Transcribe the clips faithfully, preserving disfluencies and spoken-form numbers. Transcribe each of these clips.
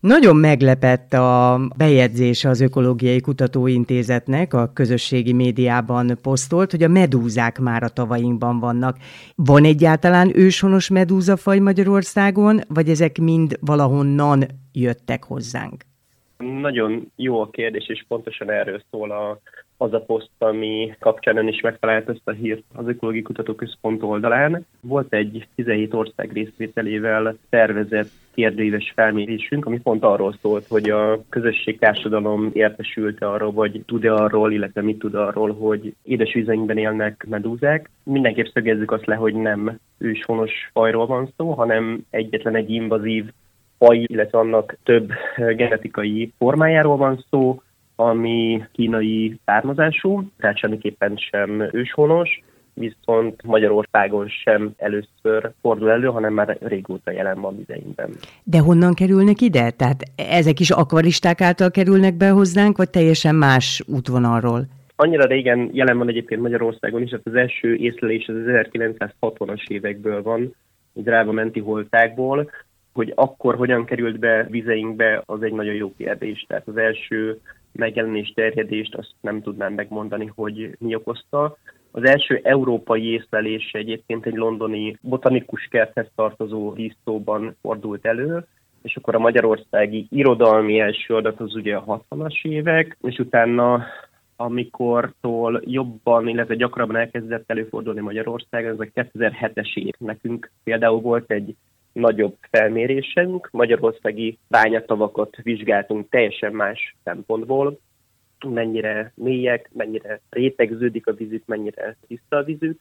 Nagyon meglepett a bejegyzése az Ökológiai Kutatóintézetnek, a közösségi médiában posztolt, hogy a medúzák már a tavainkban vannak. Van egyáltalán őshonos medúzafaj Magyarországon, vagy ezek mind valahonnan jöttek hozzánk? Nagyon jó a kérdés, és pontosan erről szól a, az a poszt, ami kapcsán ön is megtalált ezt a hírt az Ökológiai Kutatóközpont oldalán. Volt egy tizenhét ország részvételével tervezett kérdőíves felmérésünk, ami pont arról szólt, hogy a közösség társadalom értesült arról, vagy tud-e arról, illetve mit tud arról, hogy édesvízeinkben élnek medúzák. Mindenképp szögezzük azt le, hogy nem őshonos fajról van szó, hanem egyetlen egy invazív faj, illetve annak több genetikai formájáról van szó, ami kínai származású, tehát semmiképpen sem őshonos, viszont Magyarországon sem először fordul elő, hanem már régóta jelen van vizeinkben. De honnan kerülnek ide? Tehát ezek is akvaristák által kerülnek be hozzánk, vagy teljesen más útvonalról? Annyira régen jelen van egyébként Magyarországon is, hát az első észlelés az ezerkilencszázhatvanas évekből van, egy drága menti holtákból, hogy akkor hogyan került be vizeinkbe, az egy nagyon jó kérdés. Tehát az első megjelenés terjedést azt nem tudnám megmondani, hogy mi okozta. Az első európai észlelés egyébként egy londoni botanikus kerthez tartozó dísztóban fordult elő, és akkor a magyarországi irodalmi első adat az ugye a hatvanas évek, és utána amikortól jobban, illetve gyakrabban elkezdett előfordulni Magyarországon, ez a kétezer-hetes év. Nekünk például volt egy nagyobb felmérésünk, magyarországi bányatavakat vizsgáltunk teljesen más szempontból, mennyire mélyek, mennyire rétegződik a vízük, mennyire tiszta a vízük,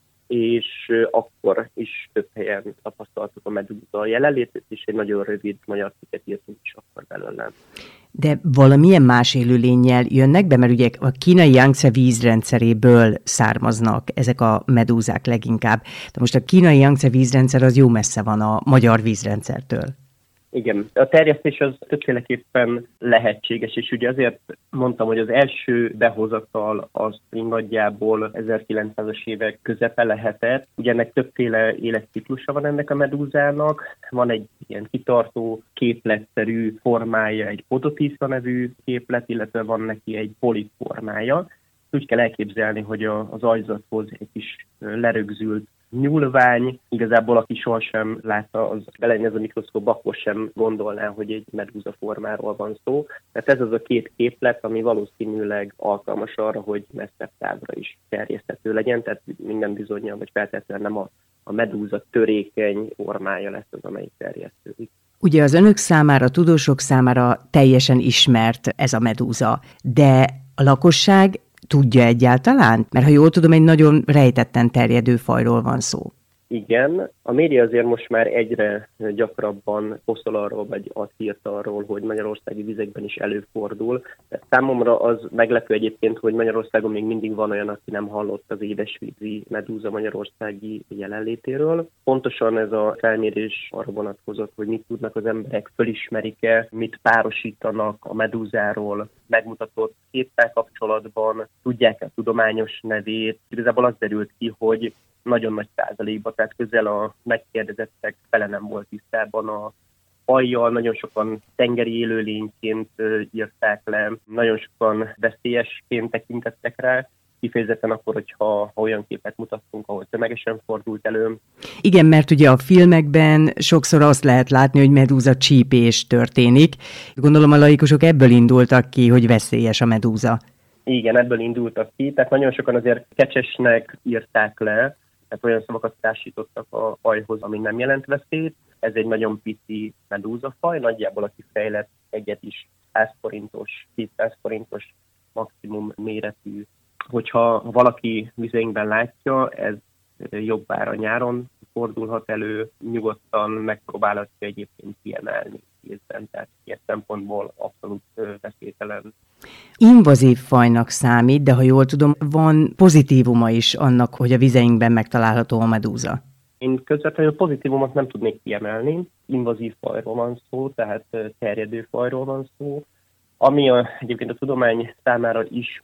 és akkor is több helyen tapasztaltuk a medúza jelenlétét, és egy nagyon rövid magyar cikket írtunk is akkor belőle. De valamilyen más élőlénnyel jönnek be, mert ugye a kínai Yangtze vízrendszeréből származnak ezek a medúzák leginkább. De most a kínai Yangtze vízrendszer az jó messze van a magyar vízrendszertől. Igen, a terjesztés az többféleképpen lehetséges, és ugye azért mondtam, hogy az első behozatal az nagyjából ezerkilencszázas évek közepe lehetett. Ugye ennek többféle életciklusa van ennek a medúzának. Van egy ilyen kitartó, képletszerű formája, egy podotisza nevű képlet, illetve van neki egy polip formája. Úgy kell elképzelni, hogy a, az ajzathoz egy kis lerögzült nyúlvány, igazából aki sohasem látta, az belenéz a mikroszkópba, akkor sem gondolná, hogy egy medúza formáról van szó. Tehát ez az a két képlet, ami valószínűleg alkalmas arra, hogy messzebb távra is terjeszthető legyen, tehát minden bizonnyal, vagy feltétlenül nem a, a medúza törékeny formája lesz az, amelyik terjesztődik. Ugye az önök számára, a tudósok számára teljesen ismert ez a medúza, de a lakosság tudja egyáltalán? Mert ha jól tudom, egy nagyon rejtetten terjedő fajról van szó. Igen, a média azért most már egyre gyakrabban posztol arról, vagy ad hírt arról, hogy magyarországi vizekben is előfordul. De számomra az meglepő egyébként, hogy Magyarországon még mindig van olyan, aki nem hallott az édesvízi medúza magyarországi jelenlétéről. Pontosan ez a felmérés arra vonatkozott, hogy mit tudnak az emberek, fölismerik-e, mit párosítanak a medúzáról megmutatott képpel kapcsolatban, tudják-e a tudományos nevét. Igazából az derült ki, hogy nagyon nagy százalékban, tehát közel a megkérdezettek fele nem volt tisztában a fajjal, nagyon sokan tengeri élőlényként írták le, nagyon sokan veszélyesként tekintettek rá, kifejezetten akkor, hogyha olyan képet mutattunk, ahol tömegesen fordult elő. Igen, mert ugye a filmekben sokszor azt lehet látni, hogy medúza csípés történik. Gondolom a laikusok ebből indultak ki, hogy veszélyes a medúza. Igen, ebből indultak ki, tehát nagyon sokan azért kecsesnek írták le, tehát olyan szavakat társítottak a fajhoz, ami nem jelent veszélyt. Ez egy nagyon pici medúzafaj, nagyjából aki fejlett egyet is száz forintos, kétszáz forintos maximum méretű. Hogyha valaki vizeinkben látja, ez jobb ára nyáron fordulhat elő, nyugodtan megpróbálhatja egyébként kiemelni kézben, tehát ilyen szempontból abszolút veszélytelen. Invazív fajnak számít, de ha jól tudom, van pozitívuma is annak, hogy a vizeinkben megtalálható a medúza. Én közvetlenül pozitívumot nem tudnék kiemelni. Invazív fajról van szó, tehát terjedő fajról van szó. Ami a, egyébként a tudomány számára ismert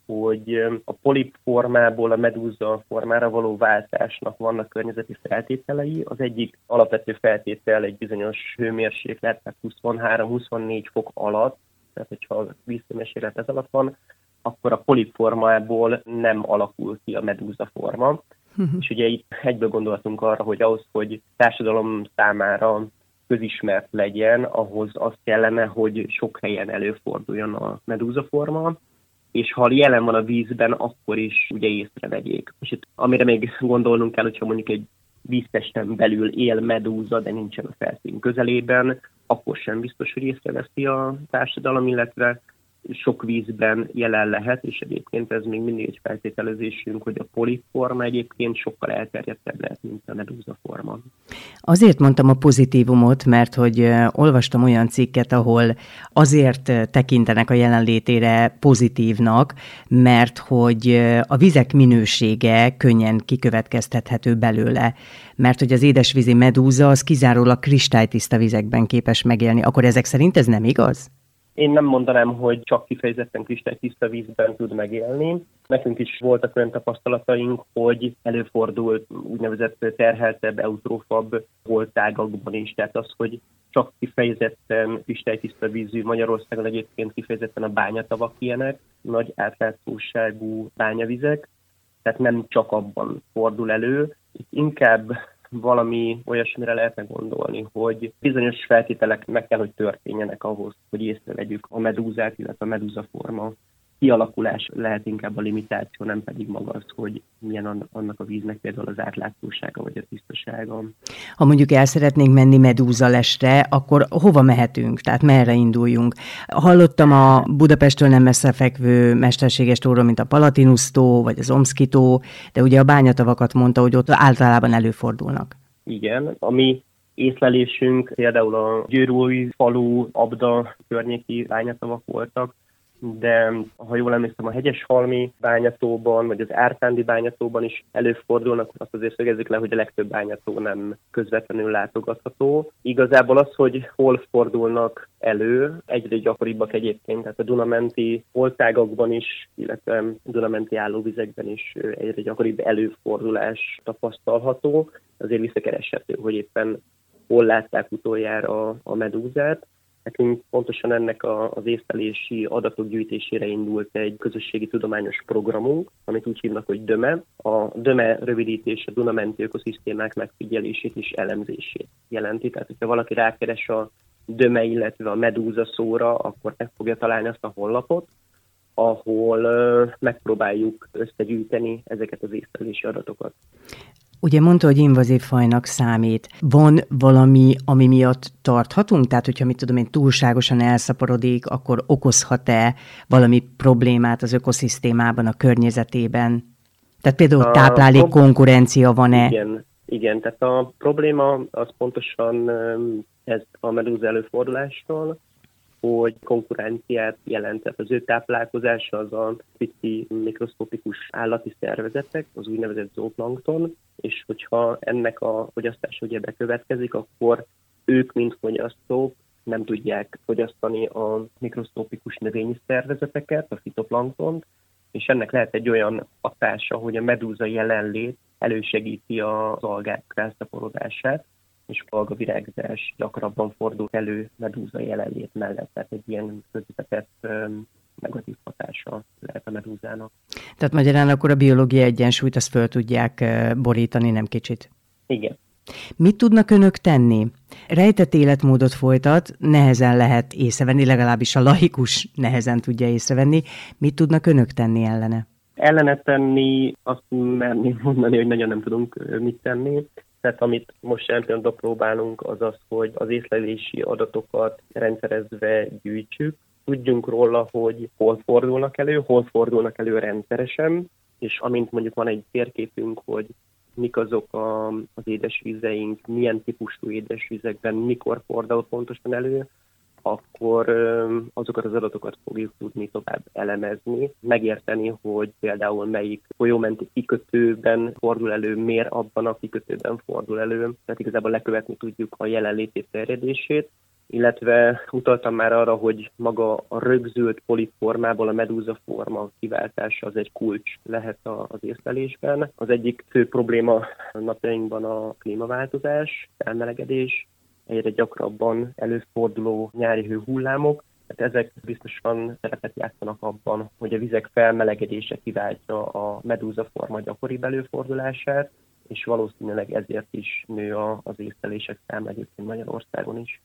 hogy a polip formából a medúza formára való váltásnak vannak környezeti feltételei. Az egyik alapvető feltétel egy bizonyos hőmérséklet, tehát huszonhárom-huszonnégy fok alatt, tehát hogyha a vízhőmérséklet ez alatt van, akkor a polip formából nem alakul ki a medúza forma. Uh-huh. És ugye itt egyből gondoltunk arra, hogy ahhoz, hogy társadalom számára közismert legyen, ahhoz az kellene, hogy sok helyen előforduljon a medúzaforma, és ha jelen van a vízben, akkor is ugye észrevegyék. És itt, amire még gondolnunk kell, hogyha mondjuk egy víztesten belül él medúza, de nincsen a felszín közelében, akkor sem biztos, hogy észreveszi a társadalom, illetve sok vízben jelen lehet, és egyébként ez még mindig egy feltételezésünk, hogy a poliforma egyébként sokkal elterjedtebb lehet, mint a medúzaforma. Azért mondtam a pozitívumot, mert hogy olvastam olyan cikket, ahol azért tekintenek a jelenlétére pozitívnak, mert hogy a vizek minősége könnyen kikövetkeztethető belőle, mert hogy az édesvízi medúza az kizárólag kristálytiszta vizekben képes megélni. Akkor ezek szerint ez nem igaz? Én nem mondanám, hogy csak kifejezetten kristálytiszta vízben tud megélni. Nekünk is voltak olyan tapasztalataink, hogy előfordult úgynevezett terheltebb, eutrófabb holtágakban is. Tehát az, hogy csak kifejezetten kristálytiszta vízű Magyarországon egyébként kifejezetten a bányatavak ilyenek, nagy átlátszóságú bányavizek, tehát nem csak abban fordul elő. Itt inkább valami olyasmire lehetne gondolni, hogy bizonyos feltételek meg kell, hogy történjenek ahhoz, hogy észrevegyük a medúzát, illetve a medúzaforma kialakulás lehet inkább a limitáció, nem pedig maga az, hogy milyen annak a víznek például az átlátszósága vagy a tisztasága. Ha mondjuk el szeretnénk menni medúzalesre, akkor hova mehetünk? Tehát merre induljunk? Hallottam a Budapesttől nem messze fekvő mesterséges tóról, mint a Palatinus-tó vagy az Omszki-tó, de ugye a bányatavakat mondta, hogy ott általában előfordulnak. Igen, ami észlelésünk például a Győrúj falu, Abda környéki bányatavak voltak, de ha jól emlékszem, a Hegyeshalmi bányatóban, vagy az Ártándi bányatóban is előfordulnak, azt azért szögezzük le, hogy a legtöbb bányató nem közvetlenül látogatható. Igazából az, hogy hol fordulnak elő, egyre gyakoribbak egyébként, tehát a Duna-menti holtágakban is, illetve a Duna-menti állóvizekben is egyre gyakoribb előfordulás tapasztalható. Azért visszakereshető, hogy éppen hol látták utoljára a medúzát. Nekünk pontosan ennek a, az észlelési adatok gyűjtésére indult egy közösségi tudományos programunk, amit úgy hívnak, hogy DÖME. A DÖME rövidítés a Duna-menti ökoszisztémák megfigyelését és elemzését jelenti. Tehát, hogyha valaki rákeres a DÖME, illetve a medúza szóra, akkor meg fogja találni azt a honlapot, ahol uh, megpróbáljuk összegyűjteni ezeket az észlelési adatokat. Ugye mondta, hogy invazív fajnak számít. Van valami, ami miatt tarthatunk? Tehát, hogyha mit tudom én, túlságosan elszaporodik, akkor okozhat-e valami problémát az ökoszisztémában, a környezetében? Tehát például táplálék prob- konkurencia van-e? Igen, igen, tehát a probléma az pontosan ez a medúza előfordulásról, hogy konkurenciát jelentett. Az ő táplálkozása az a pici mikroszkopikus állati szervezetek, az úgynevezett zooplankton, és hogyha ennek a fogyasztása ugye bekövetkezik, akkor ők, mint fogyasztók, nem tudják fogyasztani a mikroszkopikus növényi szervezeteket, a fitoplanktont, és ennek lehet egy olyan hatása, hogy a medúza jelenlét elősegíti az algák rászaporodását, és algavirágzás gyakrabban fordul elő medúza jelenlét mellett, tehát egy ilyen közvetett negatív hatása lehet a medúzának. Tehát magyarán akkor a biológiai egyensúlyt azt föl tudják borítani, nem kicsit? Igen. Mit tudnak önök tenni? Rejtett életmódot folytat, nehezen lehet észrevenni, legalábbis a laikus nehezen tudja észrevenni. Mit tudnak önök tenni ellene? Ellene tenni, azt merném mondani, hogy nagyon nem tudunk mit tenni. Tehát amit most jelen pillanatban próbálunk, az az, hogy az észlelési adatokat rendszerezve gyűjtsük. Tudjunk róla, hogy hol fordulnak elő, hol fordulnak elő rendszeresen, és amint mondjuk van egy térképünk, hogy mik azok a, az édesvízeink, milyen típusú édesvizekben, mikor fordul pontosan elő, akkor azokat az adatokat fogjuk tudni tovább elemezni, megérteni, hogy például melyik folyómenti kikötőben fordul elő, miért abban a kikötőben fordul elő, tehát igazából lekövetni tudjuk a jelenlétét, terjedését, illetve utaltam már arra, hogy maga a rögzült polip formából a medúza forma kiváltása az egy kulcs lehet az észlelésben. Az egyik fő probléma napjainkban a klímaváltozás, felmelegedés, egyre gyakrabban előforduló nyári hőhullámok. Hát ezek biztosan szerepet játszanak abban, hogy a vizek felmelegedése kiváltja a medúza forma gyakoribb előfordulását, és valószínűleg ezért is nő az észlelések száma egyébként Magyarországon is.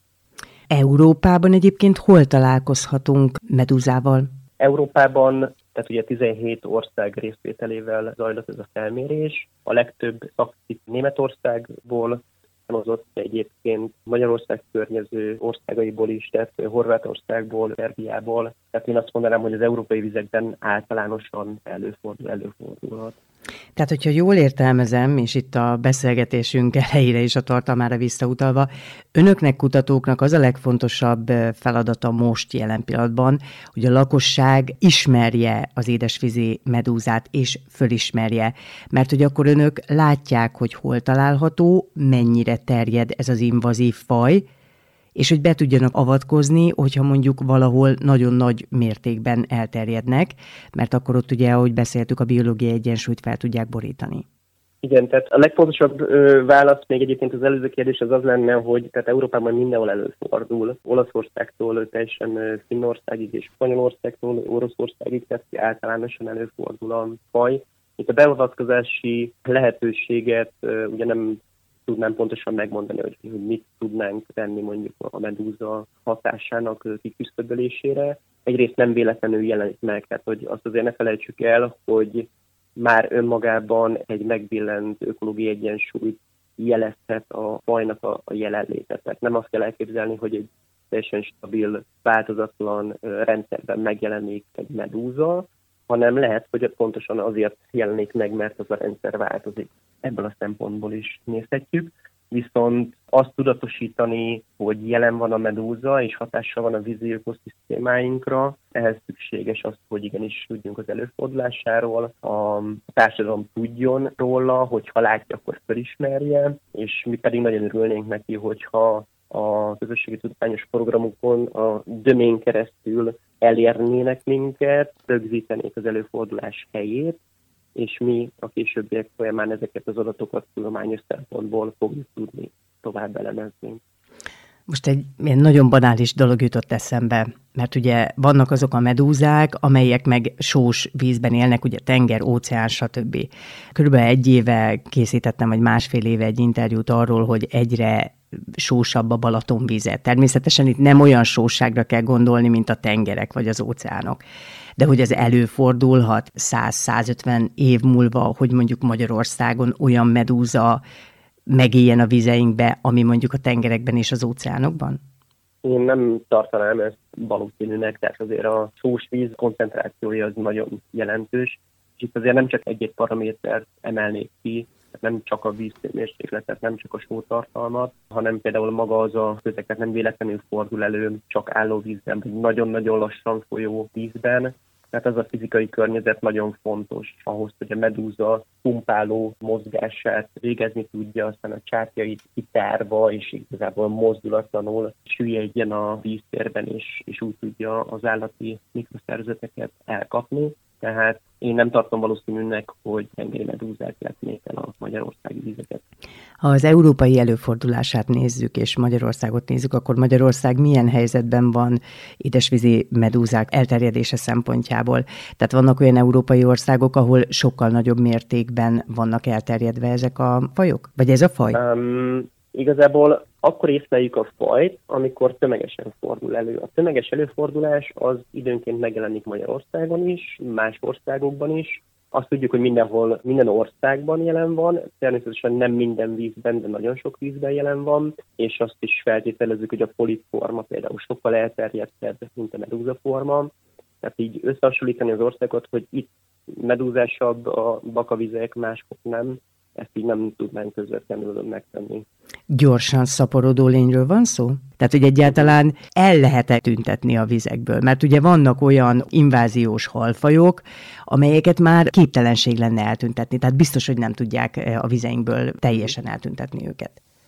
Európában egyébként hol találkozhatunk medúzával? Európában, tehát ugye tizenhét ország részvételével zajlott ez a felmérés. A legtöbb szakcikk Németországból származott, egyébként Magyarország környező országaiból is, tehát Horvátországból, Szerbiából. Tehát én azt mondanám, hogy az európai vizekben általánosan előfordul, előfordulhat. Tehát, hogyha jól értelmezem, és itt a beszélgetésünk elejére is a tartalmára visszautalva, önöknek, kutatóknak az a legfontosabb feladata most jelen pillanatban, hogy a lakosság ismerje az édesvízi medúzát, és fölismerje. Mert hogy akkor önök látják, hogy hol található, mennyire terjed ez az invazív faj, és hogy be tudjanak avatkozni, hogyha mondjuk valahol nagyon nagy mértékben elterjednek, mert akkor ott ugye, ahogy beszéltük, a biológiai egyensúlyt fel tudják borítani. Igen, tehát a legfontosabb ö, válasz még egyébként az előző kérdés az az lenne, hogy tehát Európában mindenhol előfordul. Olaszországtól teljesen Finnországig és Spanyolországtól Oroszországig, tehát általánosan előfordul a faj. Itt a beavatkozási lehetőséget ö, ugye nem tudnám pontosan megmondani, hogy, hogy mit tudnánk tenni mondjuk a medúza hatásának kiküszöbölésére. Egyrészt nem véletlenül jelenik meg, tehát hogy azt azért ne felejtsük el, hogy már önmagában egy megbillent ökológiai egyensúlyt jelezhet a fajnak a, a jelenlétet. Tehát nem azt kell elképzelni, hogy egy teljesen stabil, változatlan rendszerben megjelenik egy medúza, hanem lehet, hogy pontosan azért jelenik meg, mert az a rendszer változik. Ebből a szempontból is nézhetjük. Viszont azt tudatosítani, hogy jelen van a medúza, és hatással van a vízi ökoszisztémáinkra, ehhez szükséges az, hogy igenis tudjunk az előfordulásáról, a társadalom tudjon róla, hogyha látja, akkor felismerje, és mi pedig nagyon örülnénk neki, hogyha a közösségi tudományos programokon a dömén keresztül elérnének minket, rögzítenék az előfordulás helyét, és mi a későbbiek folyamán ezeket az adatokat tudományos szempontból fogjuk tudni tovább elemezni. Most egy ilyen nagyon banális dolog jutott eszembe, mert ugye vannak azok a medúzák, amelyek meg sós vízben élnek, ugye tenger, óceán, stb. Körülbelül egy éve készítettem, vagy másfél éve egy interjút arról, hogy egyre sósabb a Balatonvíze. Természetesen itt nem olyan sósságra kell gondolni, mint a tengerek vagy az óceánok. De hogy ez előfordulhat száz-százötven év múlva, hogy mondjuk Magyarországon olyan medúza megéljen a vizeinkbe, ami mondjuk a tengerekben és az óceánokban? Én nem tartanám ezt valószínűnek, tehát azért a sós víz koncentrációja az nagyon jelentős, és itt azért nem csak egy-egy paramétert emelnék ki, nem csak a vízmérsékletet, nem csak a sótartalmat, hanem például maga az a közeket nem véletlenül fordul elő csak állóvízben, vagy nagyon-nagyon lassan folyó vízben. Tehát az a fizikai környezet nagyon fontos ahhoz, hogy a medúza pumpáló mozgását végezni tudja, aztán a csártyait kitárva és igazából mozdulatlanul süllyedjen a víztérben, és, és úgy tudja az állati mikroszervezeteket elkapni. Tehát én nem tartom valószínűnek, hogy tengeri medúzák lepnék el a magyarországi vizeket. Ha az európai előfordulását nézzük, és Magyarországot nézzük, akkor Magyarország milyen helyzetben van édesvízi medúzák elterjedése szempontjából? Tehát vannak olyan európai országok, ahol sokkal nagyobb mértékben vannak elterjedve ezek a fajok? Vagy ez a faj? Um, igazából akkor észleljük a fajt, amikor tömegesen fordul elő. A tömeges előfordulás az időnként megjelenik Magyarországon is, más országokban is. Azt tudjuk, hogy mindenhol, minden országban jelen van, természetesen nem minden vízben, de nagyon sok vízben jelen van, és azt is feltételezzük, hogy a polipforma például sokkal elterjedtebb, mint a medúzaforma. Tehát így összehasonlítani az országokat, hogy itt medúzásabb a bakavizek, máskor nem, ezt így nem tudnánk közvetlenül megtenni. Gyorsan szaporodó lényről van szó? Tehát, hogy egyáltalán el lehet-e tüntetni a vizekből? Mert ugye vannak olyan inváziós halfajok, amelyeket már képtelenség lenne eltüntetni. Tehát biztos, hogy nem tudják a vizeinkből teljesen eltüntetni őket.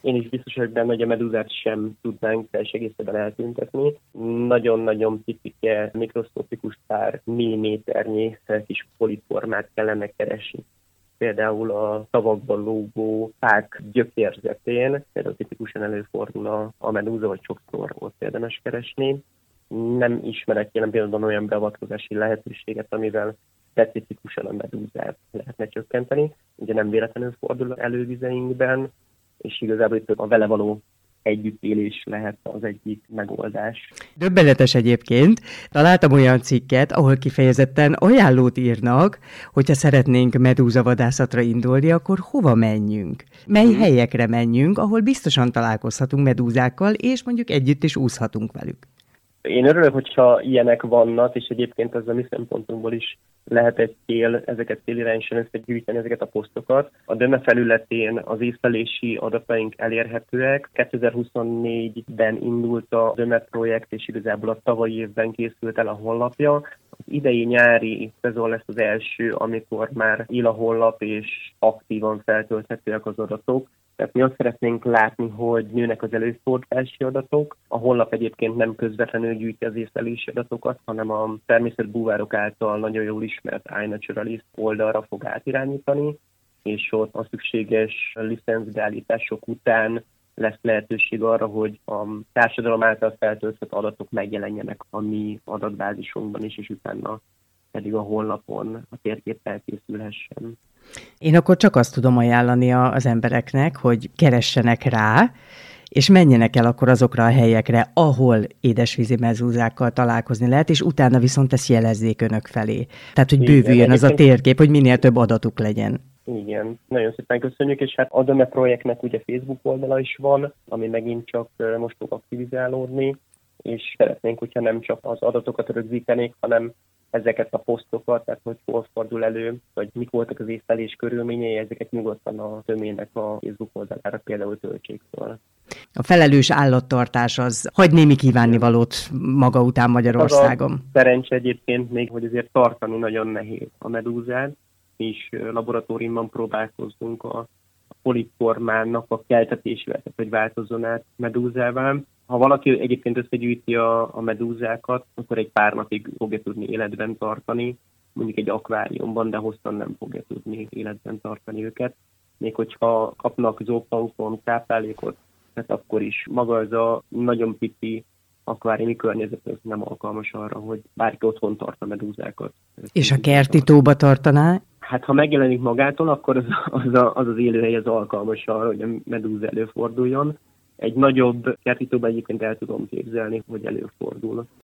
Én is biztos vagyok benne, hogy a medúzát sem tudnánk teljes egészében eltüntetni. Nagyon-nagyon picike, mikroszkopikus pár milliméternyi kis poliformát kellene keresni. Például a tavakban lógó fák gyökérzetén, például tipikusan előfordul a, a medúza, vagy sokszor ott érdemes keresni. Nem ismerek jelen pillanatban olyan beavatkozási lehetőséget, amivel specifikusan a medúzát lehetne csökkenteni. Ugye nem véletlenül fordul elő vizeinkben, és igazából itt a vele való együttélés lehet az egyik megoldás. Döbbenetes egyébként. Találtam olyan cikket, ahol kifejezetten ajánlót írnak, hogyha szeretnénk medúzavadászatra indulni, akkor hova menjünk? Mely hmm. helyekre menjünk, ahol biztosan találkozhatunk medúzákkal, és mondjuk együtt is úszhatunk velük. Én örülök, hogyha ilyenek vannak, és egyébként ez a mi szempontunkból is lehet egy cél, ezeket célirányosan összegyűjteni, ezeket a posztokat. A döme felületén az észlelési adataink elérhetőek. kétezer-huszonnégyben indult a döme projekt, és igazából a tavalyi évben készült el a honlapja. Az idei nyári szezon lesz az első, amikor már él a honlap, és aktívan feltölthetőek az adatok. Tehát mi azt szeretnénk látni, hogy nőnek az előfordulási adatok. A honlap egyébként nem közvetlenül gyűjti az észlelési adatokat, hanem a természetbúvárok által nagyon jól ismert iNaturalist oldalra fog átirányítani, és ott a szükséges licencbeállítások után lesz lehetőség arra, hogy a társadalom által feltöltött adatok megjelenjenek a mi adatbázisunkban is, és utána pedig a honlapon a térkép elkészülhessen. Én akkor csak azt tudom ajánlani az embereknek, hogy keressenek rá, és menjenek el akkor azokra a helyekre, ahol édesvízi medúzákkal találkozni lehet, és utána viszont ezt jelezzék önök felé. Tehát, hogy bővüljön az a térkép, hogy minél több adatuk legyen. Igen, nagyon szépen köszönjük, és hát a döme projektnek ugye Facebook oldala is van, ami megint csak most fog aktivizálódni, és szeretnénk, hogyha nem csak az adatokat rögzítenék, hanem ezeket a posztokat, tehát hogy hol fordul elő, vagy mik voltak az észlelés körülményei, ezeket nyugodtan a dömének a Facebook oldalára például töltsék fel. A felelős állattartás az hagy némi kívánnivalót maga után Magyarországon. Az a szerencse egyébként még, hogy azért tartani nagyon nehéz a medúzát, és laboratóriumban próbálkozzunk a poliformának a keltetésével, tehát hogy változzon át medúzává. Ha valaki egyébként összegyűjti a, a medúzákat, akkor egy pár napig fogja tudni életben tartani, mondjuk egy akváriumban, de hosszan nem fogja tudni életben tartani őket. Még hogyha kapnak zooplankton táplálékot, tehát akkor is maga az a nagyon pici akváriumi környezet az nem alkalmas arra, hogy bárki otthon tart a medúzákat. És a kerti tóba tartaná? Hát ha megjelenik magától, akkor az az, a, az, az élőhely az alkalmas arra, hogy a medúza előforduljon. Egy nagyobb kerti tóban egyébként el tudom képzelni, hogy előfordul.